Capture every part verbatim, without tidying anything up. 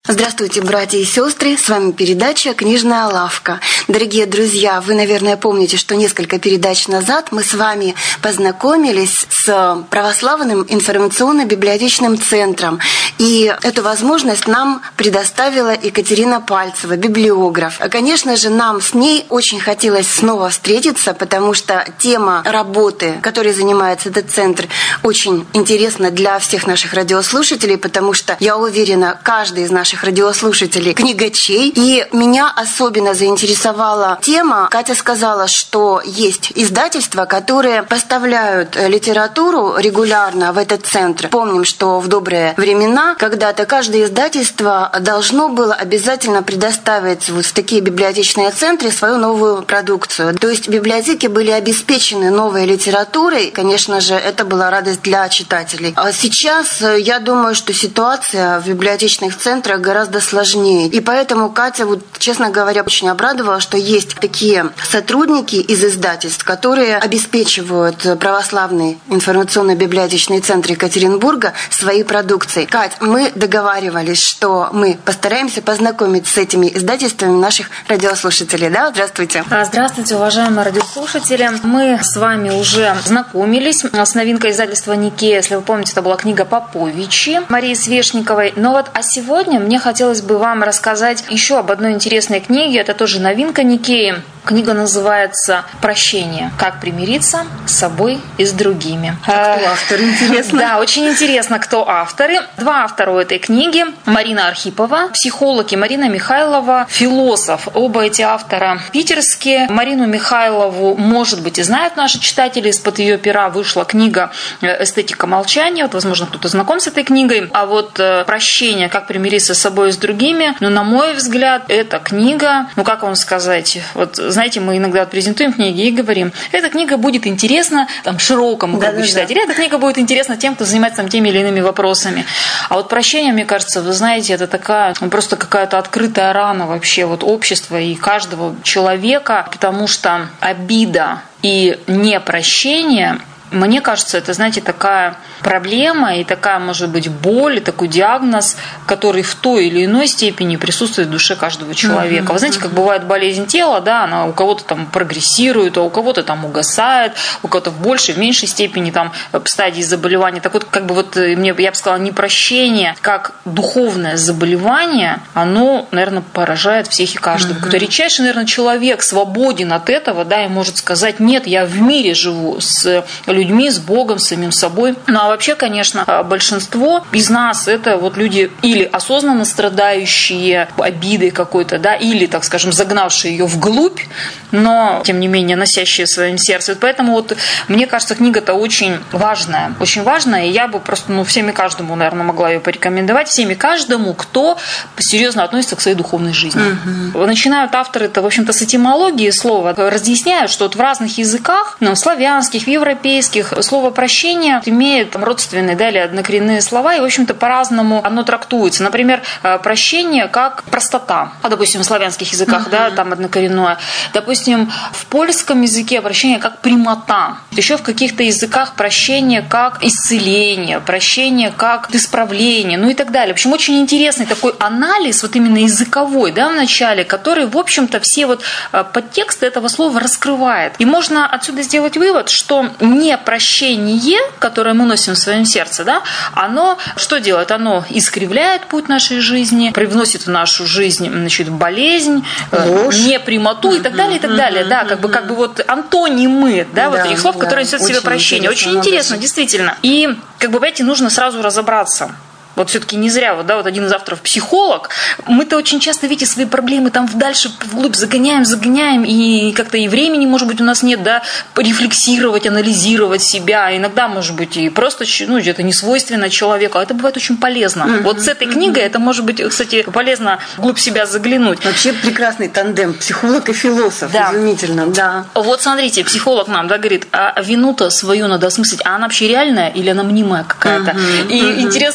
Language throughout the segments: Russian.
Здравствуйте, братья и сестры, с вами передача «Книжная лавка». Дорогие друзья, вы, наверное, помните, что несколько передач назад мы с вами познакомились с православным информационно-библиотечным центром. И эту возможность нам предоставила Екатерина Пальцева, библиограф. Конечно же, нам с ней очень хотелось снова встретиться, потому что тема работы, которой занимается этот центр, очень интересна для всех наших радиослушателей, потому что, я уверена, каждый из наших радиослушателей книгачей. И меня особенно заинтересовала тема. Катя сказала, что есть издательства, которые поставляют литературу регулярно в этот центр. Помним, что в добрые времена когда-то каждое издательство должно было обязательно предоставить вот в такие библиотечные центры свою новую продукцию. То есть библиотеки были обеспечены новой литературой. Конечно же, это была радость для читателей. А сейчас я думаю, что ситуация в библиотечных центрах гораздо сложнее. И поэтому Катя, вот, честно говоря, очень обрадовала, что есть такие сотрудники из издательств, которые обеспечивают православный информационно-библиотечный центр Екатеринбурга своей продукцией. Кать, мы договаривались, что мы постараемся познакомить с этими издательствами наших радиослушателей. Да, здравствуйте. Здравствуйте, уважаемые радиослушатели. Мы с вами уже знакомились с новинкой издательства «Никея». Если вы помните, это была книга Поповичи Марии Свешниковой. Но вот, а сегодня мне хотелось бы вам рассказать еще об одной интересной книге. Это тоже новинка Никеи. Книга называется «Прощение. Как примириться с собой и с другими». Кто автор? Интересно. Да, очень интересно, кто авторы. Два автора у этой книги. Марина Архипова, психолог, и Марина Михайлова, философ. Оба эти автора питерские. Марину Михайлову, может быть, и знают наши читатели. Из-под ее пера вышла книга «Эстетика молчания». Вот, возможно, кто-то знаком с этой книгой. А вот «Прощение. Как примириться с собой и с другими», ну, на мой взгляд, эта книга, ну, как вам сказать, вот, знаете, мы иногда презентуем книги и говорим, эта книга будет интересна там, широкому кругу читателей, эта книга будет интересна тем, кто занимается там, теми или иными вопросами. А вот «Прощение», мне кажется, вы знаете, это такая, ну, просто какая-то открытая рана вообще вот общества и каждого человека, потому что обида и непрощение, мне кажется, это, знаете, такая проблема и такая, может быть, боль, и такой диагноз, который в той или иной степени присутствует в душе каждого человека. Mm-hmm. Вы знаете, как бывает болезнь тела, да, она у кого-то там прогрессирует, а у кого-то там угасает, у кого-то в большей, в меньшей степени там стадии заболевания. Так вот, как бы вот мне, я бы сказала, непрощение, как духовное заболевание, оно, наверное, поражает всех и каждого. Mm-hmm. Какой-то редчайший, наверное, человек свободен от этого, да, и может сказать, нет, я в мире живу с людьми, с Богом, с самим собой. Ну, а вообще, конечно, большинство из нас это вот люди или осознанно страдающие обидой какой-то, да, или, так скажем, загнавшие ее вглубь, но, тем не менее, носящие в своем сердце. Поэтому вот, мне кажется, книга-то очень важная, очень важная, и я бы просто, ну, всем и каждому, наверное, могла ее порекомендовать, всем и каждому, кто серьезно относится к своей духовной жизни. Угу. Начинают авторы-то, в общем-то, с этимологии слова, разъясняют, что вот в разных языках, ну, в славянских, в европейских, слово «прощение» имеет там, родственные, да, или однокоренные слова, и, в общем-то, по-разному оно трактуется. Например, прощение как простота, а, допустим, в славянских языках, uh-huh. да, там однокоренное. Допустим, в польском языке прощение как прямота. Еще в каких-то языках прощение как исцеление, прощение как исправление, ну и так далее. В общем, очень интересный такой анализ, вот именно языковой, да, в начале, который, в общем-то, все вот подтексты этого слова раскрывает. И можно отсюда сделать вывод, что не прощение, которое мы носим в своем сердце, да, оно что делает? Оно искривляет путь нашей жизни, привносит в нашу жизнь, значит, болезнь, ложь, непрямоту и так далее, и так далее. Да, как бы, как бы вот антонимы, да, вот этих слов, которые несут в себе прощение. Очень интересно, действительно. И, как бы, понимаете, нужно сразу разобраться. Вот все-таки не зря, вот, да, вот один из авторов психолог. Мы-то очень часто, видите, свои проблемы там дальше вглубь загоняем, загоняем, и как-то и времени, может быть, у нас нет, да, рефлексировать, анализировать себя. Иногда, может быть, и просто, ну, это не свойственно человеку, а это бывает очень полезно. Mm-hmm. Вот с этой книгой это может быть, кстати, полезно вглубь себя заглянуть. Вообще прекрасный тандем, психолог и философ. Да. Изумительно, да. Вот смотрите, психолог нам, да, говорит, а вину-то свою надо осмыслить, а она вообще реальная или она мнимая какая-то? Mm-hmm. И mm-hmm. интересно такое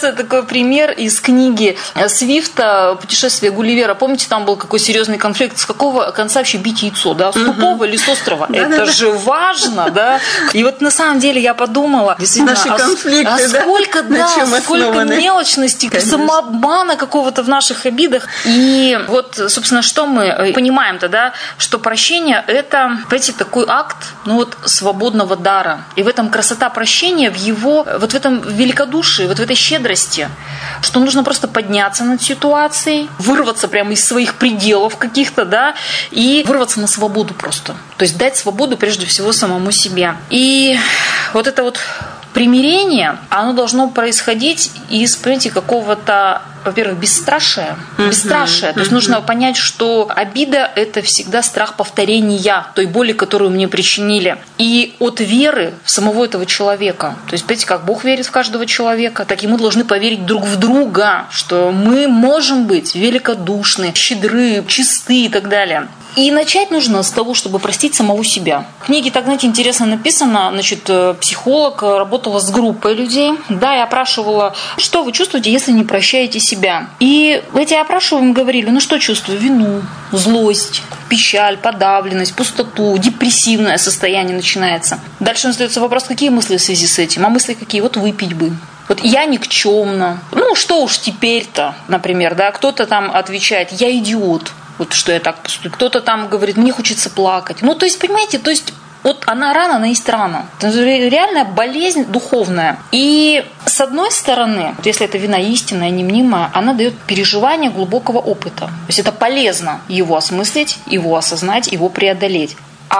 пример из книги Свифта «Путешествие Гулливера». Помните, там был какой серьезный конфликт, с какого конца вообще бить яйцо, да, с тупого или с острова? Это же важно, да. И вот на самом деле я подумала, действительно, наши конфликты, а сколько, да, да, сколько мелочности, конечно, самообмана какого-то в наших обидах. И вот, собственно, что мы понимаем-то, да, что прощение – это, понимаете, такой акт, ну вот, свободного дара. И в этом красота прощения, в его, вот в этом великодушии, вот в этой щедрости, что нужно просто подняться над ситуацией, вырваться прямо из своих пределов каких-то, да, и вырваться на свободу просто. То есть дать свободу прежде всего самому себе. И вот это вот примирение, оно должно происходить из, понимаете, какого-то, во-первых, бесстрашия. Uh-huh. Бесстрашие. Uh-huh. То есть нужно понять, что обида – это всегда страх повторения той боли, которую мне причинили. И от веры в самого этого человека. То есть, понимаете, как Бог верит в каждого человека, так и мы должны поверить друг в друга, что мы можем быть великодушны, щедры, чисты и так далее. И начать нужно с того, чтобы простить самого себя. В книге так, знаете, интересно написано, значит, психолог работала с группой людей, да, и опрашивала, что вы чувствуете, если не прощаете себя. И эти опрашиваемые говорили, ну что чувствую? Вину, злость, печаль, подавленность, пустоту, депрессивное состояние начинается. Дальше остается вопрос, какие мысли в связи с этим? А мысли какие? Вот выпить бы. Вот я никчемна. Ну, что уж теперь-то, например, да, кто-то там отвечает, я идиот. Вот что я так поступлю. Кто-то там говорит, мне хочется плакать. Ну, то есть, понимаете, то есть вот она рана, она есть рана. Это реальная болезнь духовная. И с одной стороны, если эта вина истинная, немнимая, она дает переживание глубокого опыта. То есть это полезно его осмыслить, его осознать, его преодолеть.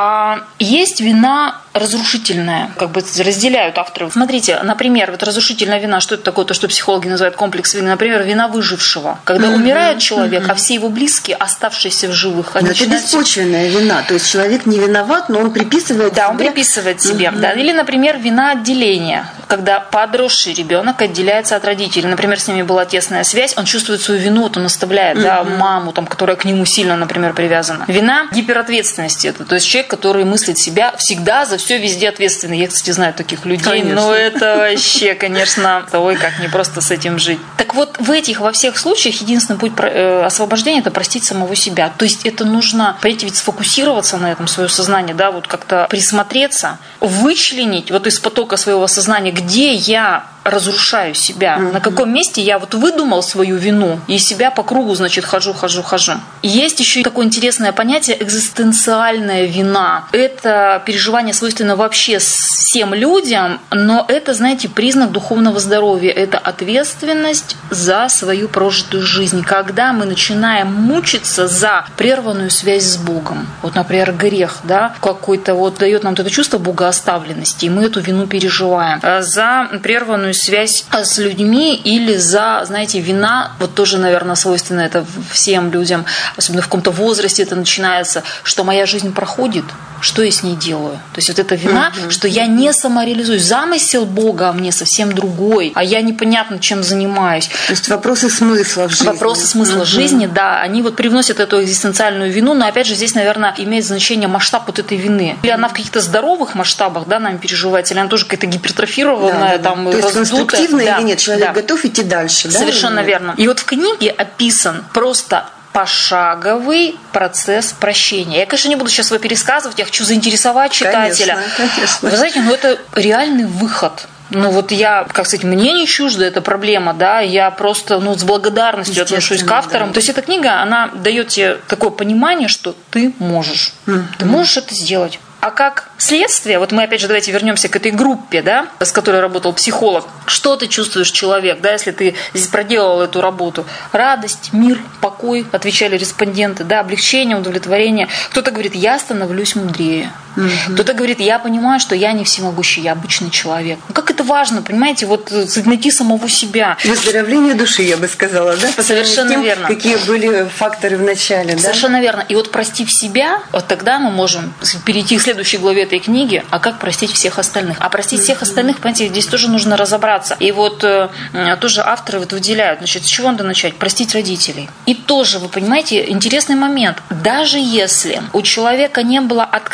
А есть вина разрушительная, как бы разделяют авторы. Смотрите, например, вот разрушительная вина, что это такое, то, что психологи называют комплекс вины, например, вина выжившего. Когда mm-hmm. умирает человек, mm-hmm. а все его близкие, оставшиеся в живых, они это беспочвенная вина, то есть человек не виноват, но он приписывает да, себе. он приписывает себе. Mm-hmm. Да. Или, например, вина отделения, когда подросший ребенок отделяется от родителей. Например, с ними была тесная связь, он чувствует свою вину, вот он оставляет mm-hmm. да, маму, там, которая к нему сильно, например, привязана. Вина гиперответственности, это, то есть человек, который мыслит себя всегда за все везде ответственный. Я, кстати, знаю таких людей, конечно. Но это вообще, конечно, ой, как не просто с этим жить. Так вот, в этих, во всех случаях единственный путь освобождения – это простить самого себя. То есть это нужно, понимаете, ведь сфокусироваться на этом, свое сознание, да, вот как-то присмотреться, вычленить вот из потока своего сознания, где я разрушаю себя, mm-hmm. на каком месте я вот выдумал свою вину и себя по кругу, значит, хожу, хожу, хожу. И есть еще такое интересное понятие экзистенциальная вина. Это переживание свойственно вообще всем людям, но это, знаете, признак духовного здоровья. Это ответственность за свою прожитую жизнь. Когда мы начинаем мучиться за прерванную связь с Богом. Вот, например, грех, да, какой-то вот дает нам это чувство богооставленности, и мы эту вину переживаем. За прерванную связь с людьми или за, знаете, вина, вот тоже, наверное, свойственно это всем людям, особенно в каком-то возрасте это начинается, что моя жизнь проходит, что я с ней делаю. То есть вот эта вина, mm-hmm. что я не самореализуюсь. Замысел Бога мне совсем другой, а я непонятно чем занимаюсь. То есть вопросы смысла в жизни. Вопросы смысла mm-hmm. жизни, да, они вот привносят эту экзистенциальную вину, но опять же здесь, наверное, имеет значение масштаб вот этой вины. Или она в каких-то здоровых масштабах, да, нами переживается, или она тоже какая-то гипертрофированная, да, там, то есть конструктивно да, или нет, человек да. готов идти дальше, да? Совершенно верно. И вот в книге описан просто пошаговый процесс прощения. Я, конечно, не буду сейчас его пересказывать, я хочу заинтересовать читателя. Конечно, конечно. Вы знаете, ну это реальный выход. Ну вот я, как сказать, мне не чужда эта проблема, да, я просто ну, с благодарностью отношусь к авторам. Да. То есть эта книга, она дает тебе такое понимание, что ты можешь. Mm-hmm. Ты можешь это сделать. А как следствие, вот мы опять же давайте вернемся к этой группе, да, с которой работал психолог. Что ты чувствуешь, человек, да, если ты здесь проделал эту работу? Радость, мир, покой, отвечали респонденты, да, облегчение, удовлетворение. Кто-то говорит, я становлюсь мудрее. Mm-hmm. Кто-то говорит, я понимаю, что я не всемогущий, я обычный человек. Ну, как это важно, понимаете, вот найти самого себя. Выздоровление души, я бы сказала, да? По Совершенно тем, верно. Какие были факторы в начале, да? Совершенно верно. И вот простив себя, вот тогда мы можем перейти к следующей главе этой книги, а как простить всех остальных. А простить mm-hmm. всех остальных, понимаете, здесь тоже нужно разобраться. И вот э, тоже авторы вот выделяют, значит, с чего надо начать? Простить родителей. И тоже, вы понимаете, интересный момент. Даже если у человека не было открытого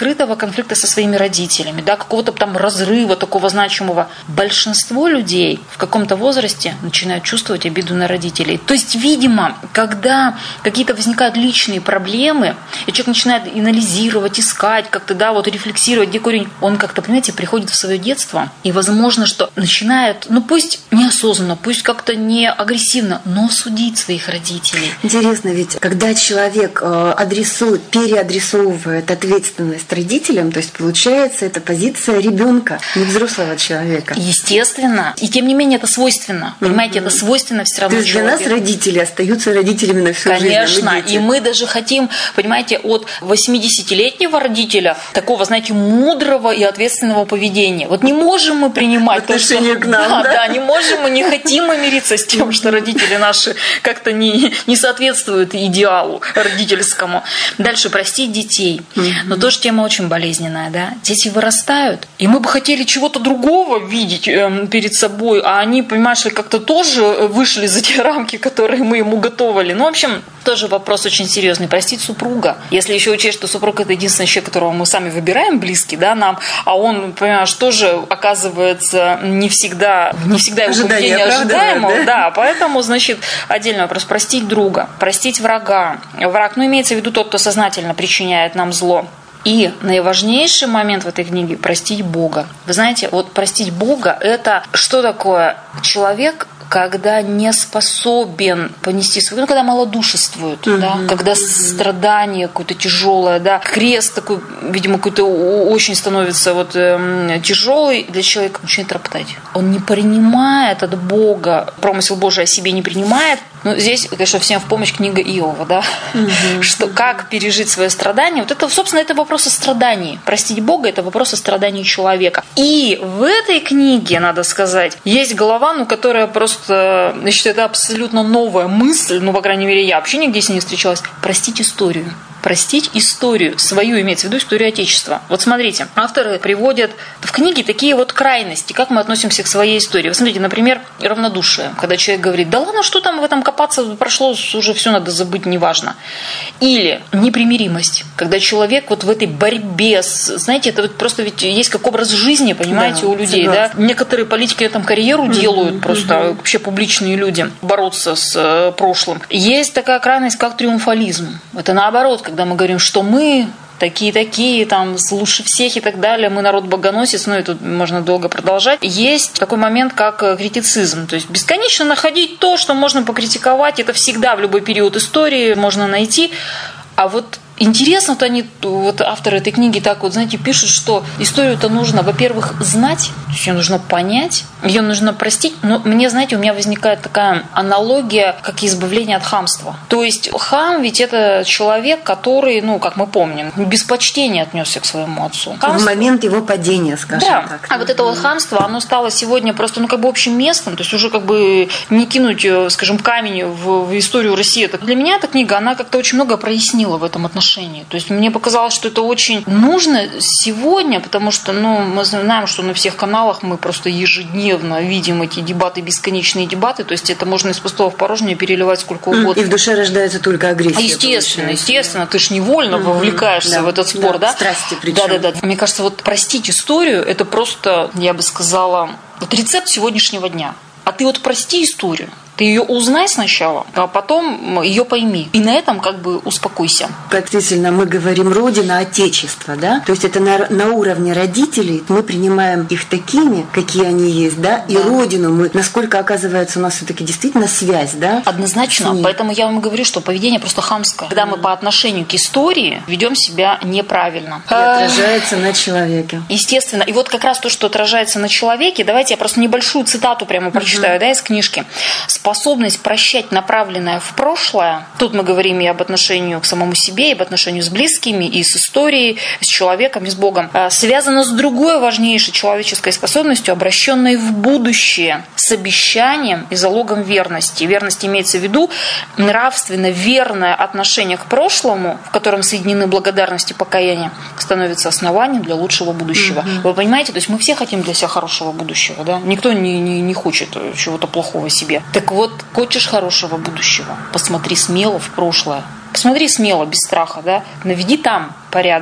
конфликта со своими родителями, да, какого-то там разрыва такого значимого. Большинство людей в каком-то возрасте начинают чувствовать обиду на родителей. То есть, видимо, когда какие-то возникают личные проблемы, и человек начинает анализировать, искать, как-то, да, вот рефлексировать, где корень, он как-то, понимаете, приходит в свое детство, и возможно, что начинает, ну пусть неосознанно, пусть как-то не агрессивно, но судить своих родителей. Интересно, ведь когда человек адресует, переадресовывает ответственность родителям, то есть получается это позиция ребенка, не взрослого человека. Естественно. И тем не менее это свойственно. Понимаете, mm-hmm. это свойственно все равно. То есть человеку. Для нас родители остаются родителями на всю Конечно. жизнь. Конечно. И мы даже хотим, понимаете, от восьмидесятилетнего родителя такого, знаете, мудрого и ответственного поведения. Вот не можем мы принимать то, что... к нам, да, да? да, не можем мы, не хотим мы мириться с тем, что родители наши как-то не, не соответствуют идеалу родительскому. Дальше простить детей. Mm-hmm. Но тоже тема очень болезненная, да. Дети вырастают, и мы бы хотели чего-то другого видеть э, перед собой, а они, понимаешь, как-то тоже вышли за те рамки, которые мы ему готовили. Ну, в общем, тоже вопрос очень серьезный. Простить супруга. Если еще учесть, что супруг – это единственный человек, которого мы сами выбираем, близкий, да, нам, а он, понимаешь, тоже оказывается не всегда, не всегда его поведение ожидаемого. Да? да, поэтому, значит, отдельный вопрос. Простить друга, простить врага. Враг, ну, имеется в виду тот, кто сознательно причиняет нам зло. И наиважнейший момент в этой книге – простить Бога. Вы знаете, вот простить Бога – это что такое? Человек, когда не способен понести свою, ну, когда малодушествует, mm-hmm. да, когда mm-hmm. страдание какое-то тяжелое, да, крест такой, видимо, какой-то очень становится вот э, тяжелый для человека, начинает роптать. Он не принимает от Бога, промысел Божий о себе не принимает. Ну, здесь, конечно, всем в помощь книга Иова, да, mm-hmm. что как пережить свое страдание. Вот это, собственно, это вопрос о страдании. Простить Бога – это вопрос о страдании человека. И в этой книге, надо сказать, есть глава, ну, которая просто значит, это абсолютно новая мысль, ну, по крайней мере, я вообще нигде с ней не встречалась. Простить историю. Простить историю, свою, имеется в виду историю Отечества. Вот смотрите, авторы приводят в книге такие вот крайности, как мы относимся к своей истории. Вы смотрите, например, равнодушие, когда человек говорит, да ладно, что там в этом копаться, прошло, уже все надо забыть, неважно. Или непримиримость, когда человек вот в этой борьбе, с, знаете, это вот просто ведь есть как образ жизни, понимаете, да, у людей, да? Некоторые политики на этом карьеру mm-hmm. делают, просто mm-hmm. вообще публичные люди, бороться с э, прошлым. Есть такая крайность, как триумфализм. Это наоборот, когда мы говорим, что мы такие-такие, там, лучше всех и так далее, мы народ-богоносец, ну и тут можно долго продолжать. Есть такой момент, как критицизм, то есть бесконечно находить то, что можно покритиковать, это всегда в любой период истории можно найти, а вот интересно, вот они, вот авторы этой книги так вот, знаете, пишут, что историю-то нужно, во-первых, знать, то есть ее нужно понять, ее нужно простить, но мне, знаете, у меня возникает такая аналогия, как избавление от хамства. То есть хам ведь это человек, который, ну, как мы помним, без почтения отнесся к своему отцу. Хамство... В момент его падения, скажем да. так. А вот это вот хамство, оно стало сегодня просто, ну, как бы общим местом, то есть уже как бы не кинуть, скажем, камень в, в историю России. Для меня эта книга, она как-то очень много прояснила в этом отношении. То есть мне показалось, что это очень нужно сегодня, потому что, ну, мы знаем, что на всех каналах мы просто ежедневно видим эти дебаты, бесконечные дебаты, то есть это можно из пустого в порожнее переливать сколько угодно. И в душе рождается только агрессия. Естественно, естественно, ты ж невольно вовлекаешься да, в этот спор, да? да? Страсти причем. Да, да, да. Мне кажется, вот простить историю, это просто, я бы сказала, вот рецепт сегодняшнего дня. А ты вот прости историю. Ты ее узнай сначала, а потом ее пойми. И на этом как бы успокойся. Действительно, мы говорим Родина, Отечество, да? То есть это на, на уровне родителей мы принимаем их такими, какие они есть, да? И да. Родину мы, насколько оказывается у нас все-таки действительно связь, да? Однозначно. Поэтому я вам говорю, что поведение просто хамское. Когда мы по отношению к истории ведем себя неправильно. И отражается на человеке. Естественно. И вот как раз то, что отражается на человеке, давайте я просто небольшую цитату прямо прочитаю, да, из книжки. Способность прощать направленное в прошлое, тут мы говорим и об отношении к самому себе, и об отношении с близкими, и с историей, с человеком, и с Богом, связано с другой важнейшей человеческой способностью, обращенной в будущее, с обещанием и залогом верности. Верность имеется в виду нравственно верное отношение к прошлому, в котором соединены благодарность и покаяние, становится основанием для лучшего будущего. Mm-hmm. Вы понимаете, то есть мы все хотим для себя хорошего будущего, да? Никто не, не, не хочет чего-то плохого себе. Так вот, хочешь хорошего будущего, посмотри смело в прошлое. Посмотри смело, без страха, да, наведи там порядок.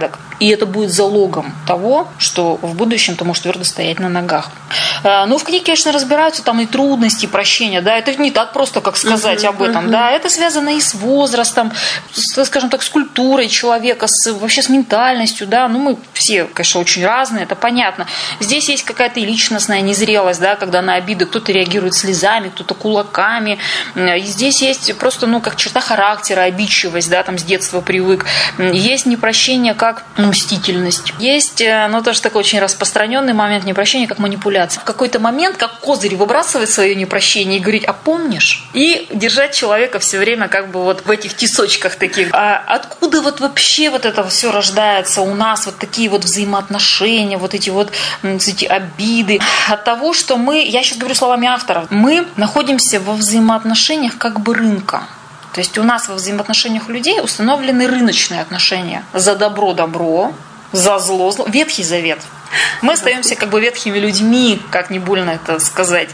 И это будет залогом того, что в будущем ты можешь твердо стоять на ногах. Ну, в книге, конечно, разбираются там и трудности, и прощения, да, это не так просто, как сказать uh-huh, об этом, uh-huh. да, это связано и с возрастом, с, скажем так, с культурой человека, с, вообще с ментальностью, да, ну, мы все, конечно, очень разные, это понятно. Здесь есть какая-то и личностная незрелость, да, когда на обиды кто-то реагирует слезами, кто-то кулаками, и здесь есть просто, ну, как черта характера, обидчивость, да, там с детства привык, есть непрощение как мстительность, есть, ну, тоже такой очень распространенный момент непрощения как манипуляция. В какой-то момент, как козырь, выбрасывать свое непрощение и говорить: а помнишь? И держать человека все время как бы вот в этих тисочках таких. А откуда вот вообще вот это все рождается у нас, вот такие вот взаимоотношения, вот эти вот эти обиды? От того, что мы, я сейчас говорю словами автора, мы находимся во взаимоотношениях как бы рынка. То есть у нас во взаимоотношениях людей установлены рыночные отношения. За добро – добро, за зло – зло. Ветхий Завет. Мы остаемся как бы ветхими людьми, как не больно это сказать.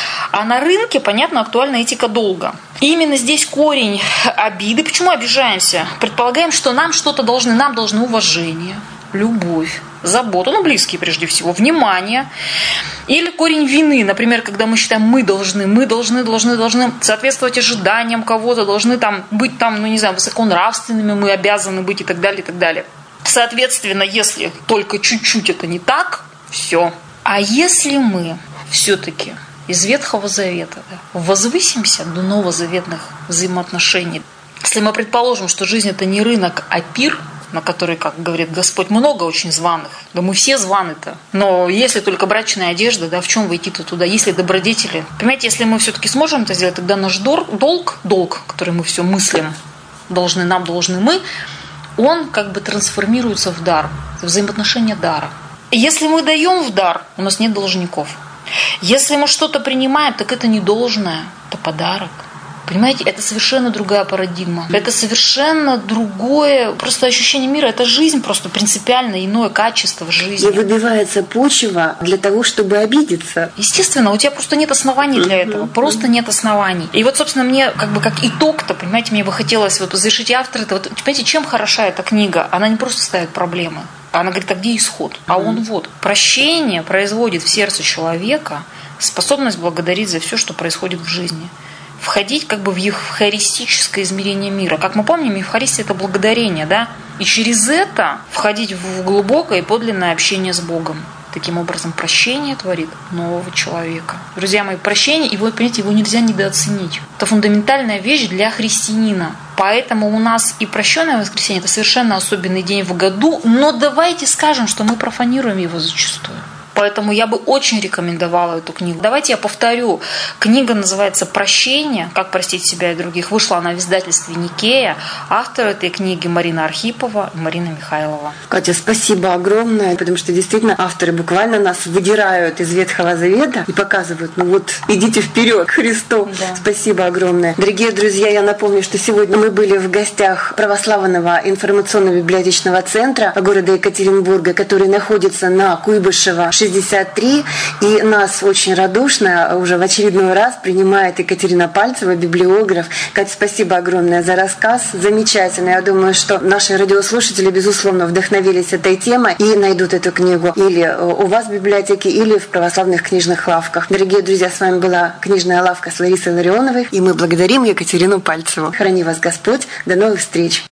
А на рынке, понятно, актуальна этика долга. И именно здесь корень обиды. Почему обижаемся? Предполагаем, что нам что-то должны, нам должны уважение, любовь, заботу, ну, близкие прежде всего, внимание. Или корень вины, например, когда мы считаем, мы должны, мы должны, должны, должны соответствовать ожиданиям кого-то, должны там быть там, ну, не знаю, высоконравственными, мы обязаны быть и так далее, и так далее. Соответственно, если только чуть-чуть это не так, все. А если мы все-таки из Ветхого Завета да, возвысимся до новозаветных взаимоотношений, если мы предположим, что жизнь это не рынок, а пир, на который, как говорит Господь, много очень званых, да мы все званы-то, но если только брачная одежда, да, в чем войти-то туда, если добродетели, понимаете, если мы все-таки сможем это сделать, тогда наш долг, долг, который мы все мыслим, должны нам, должны мы, он как бы трансформируется в дар, в взаимоотношения дара. Если мы даем в дар, у нас нет должников. Если мы что-то принимаем, так это не должное, это подарок. Понимаете, это совершенно другая парадигма. Это совершенно другое просто ощущение мира. Это жизнь просто принципиально иное качество в жизни. И выбивается почва для того, чтобы обидеться. Естественно, у тебя просто нет оснований для этого. Просто нет оснований. И вот, собственно, мне как бы как итог-то, понимаете, мне бы хотелось вот завершить автора. Это вот, понимаете, чем хороша эта книга? Она не просто ставит проблемы. Она говорит, а где исход? А он вот. Прощение производит в сердце человека способность благодарить за все, что происходит в жизни. Входить как бы в евхаристическое измерение мира. Как мы помним, Евхаристия – это благодарение, да? И через это входить в глубокое и подлинное общение с Богом. Таким образом, прощение творит нового человека. Друзья мои, прощение, его, понимаете, его нельзя недооценить. Это фундаментальная вещь для христианина. Поэтому у нас и прощенное воскресенье – это совершенно особенный день в году, но давайте скажем, что мы профанируем его зачастую. Поэтому я бы очень рекомендовала эту книгу. Давайте я повторю. Книга называется «Прощение. Как простить себя и других». Вышла она в издательстве «Никея». Автор этой книги Марина Архипова и Марина Михайлова. Катя, спасибо огромное, потому что действительно авторы буквально нас выдирают из Ветхого Завета и показывают, ну вот, идите вперед к Христу. Да. Спасибо огромное. Дорогие друзья, я напомню, что сегодня мы были в гостях православного информационно-библиотечного центра города Екатеринбурга, который находится на Куйбышева, шестьдесят три, и нас очень радушно уже в очередной раз принимает Екатерина Пальцева, библиограф. Катя, спасибо огромное за рассказ, замечательно. Я думаю, что наши радиослушатели, безусловно, вдохновились этой темой и найдут эту книгу или у вас в библиотеке, или в православных книжных лавках. Дорогие друзья, с вами была книжная лавка с Ларисой Ларионовой, и мы благодарим Екатерину Пальцеву. Храни вас Господь, до новых встреч!